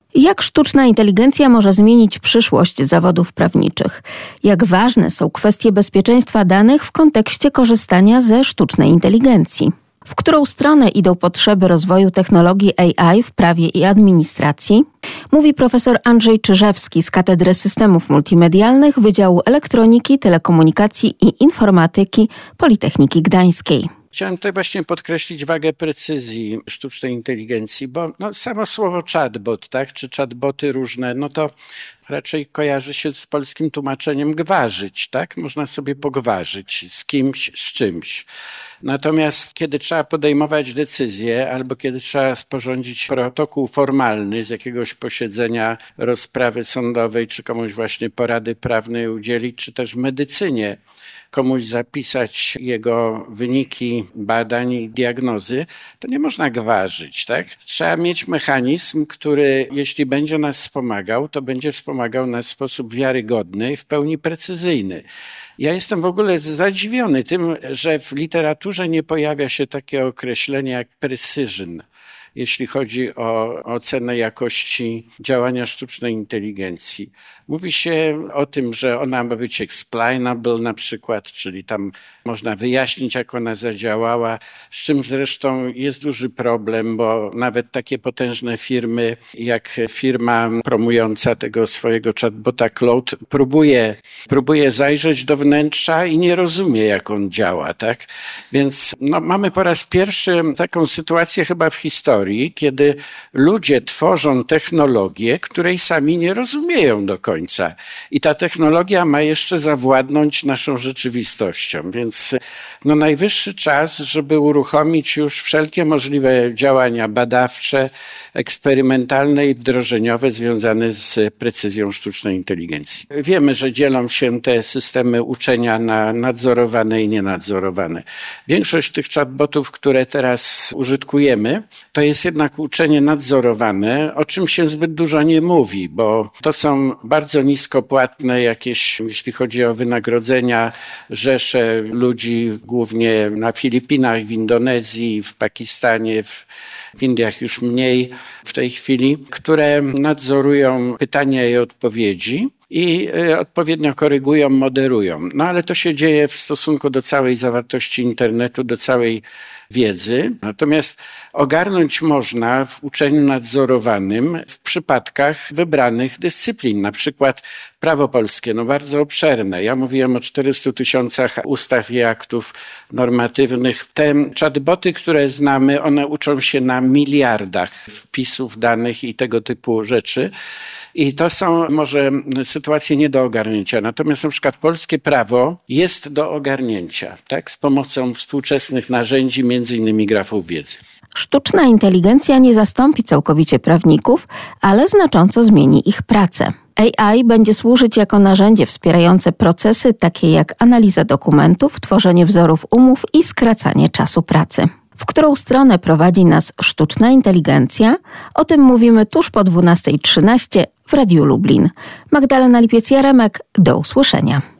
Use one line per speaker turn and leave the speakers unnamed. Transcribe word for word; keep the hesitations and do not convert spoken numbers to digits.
Jak sztuczna inteligencja może zmienić przyszłość zawodów prawniczych? Jak ważne są kwestie bezpieczeństwa danych w kontekście korzystania ze sztucznej inteligencji? W którą stronę idą potrzeby rozwoju technologii A I w prawie i administracji? Mówi profesor Andrzej Czyżewski z Katedry Systemów Multimedialnych Wydziału Elektroniki, Telekomunikacji i Informatyki Politechniki Gdańskiej.
Chciałem tutaj właśnie podkreślić wagę precyzji sztucznej inteligencji, bo no, samo słowo chatbot, tak, czy chatboty różne, no to raczej kojarzy się z polskim tłumaczeniem gwarzyć, tak? Można sobie pogwarzyć z kimś, z czymś. Natomiast kiedy trzeba podejmować decyzję albo kiedy trzeba sporządzić protokół formalny z jakiegoś posiedzenia, rozprawy sądowej, czy komuś właśnie porady prawnej udzielić, czy też w medycynie komuś zapisać jego wyniki badań i diagnozy, to nie można gwarzyć, tak? Trzeba mieć mechanizm, który jeśli będzie nas wspomagał, to będzie wspomagał nas w sposób wiarygodny i w pełni precyzyjny. Ja jestem w ogóle zadziwiony tym, że w literaturze nie pojawia się takie określenie jak precision, jeśli chodzi o ocenę jakości działania sztucznej inteligencji. Mówi się o tym, że ona ma być explainable na przykład, czyli tam można wyjaśnić, jak ona zadziałała, z czym zresztą jest duży problem, bo nawet takie potężne firmy jak firma promująca tego swojego chatbota Claude próbuje, próbuje zajrzeć do wnętrza i nie rozumie, jak on działa, tak? Więc no, mamy po raz pierwszy taką sytuację chyba w historii, kiedy ludzie tworzą technologię, której sami nie rozumieją do końca. I ta technologia ma jeszcze zawładnąć naszą rzeczywistością, więc no najwyższy czas, żeby uruchomić już wszelkie możliwe działania badawcze, eksperymentalne i wdrożeniowe związane z precyzją sztucznej inteligencji. Wiemy, że dzielą się te systemy uczenia na nadzorowane i nienadzorowane. Większość tych chatbotów, które teraz użytkujemy, to jest jednak uczenie nadzorowane, o czym się zbyt dużo nie mówi, bo to są bardzo niskopłatne jakieś, jeśli chodzi o wynagrodzenia, rzesze ludzi głównie na Filipinach, w Indonezji, w Pakistanie, w, w Indiach już mniej w tej chwili, które nadzorują pytania i odpowiedzi i odpowiednio korygują, moderują. No ale to się dzieje w stosunku do całej zawartości internetu, do całej wiedzy. Natomiast ogarnąć można w uczeniu nadzorowanym w przypadkach wybranych dyscyplin, na przykład prawo polskie, no bardzo obszerne. Ja mówiłem o czterystu tysiącach ustaw i aktów normatywnych. Te chatboty, które znamy, one uczą się na miliardach wpisów danych i tego typu rzeczy. I to są może sytuacje nie do ogarnięcia. Natomiast na przykład polskie prawo jest do ogarnięcia, tak, z pomocą współczesnych narzędzi, między innymi grafów wiedzy.
Sztuczna inteligencja nie zastąpi całkowicie prawników, ale znacząco zmieni ich pracę. A I będzie służyć jako narzędzie wspierające procesy takie jak analiza dokumentów, tworzenie wzorów umów i skracanie czasu pracy. W którą stronę prowadzi nas sztuczna inteligencja? O tym mówimy tuż po dwunasta trzynaście w Radiu Lublin. Magdalena Lipiec-Jaremek, do usłyszenia.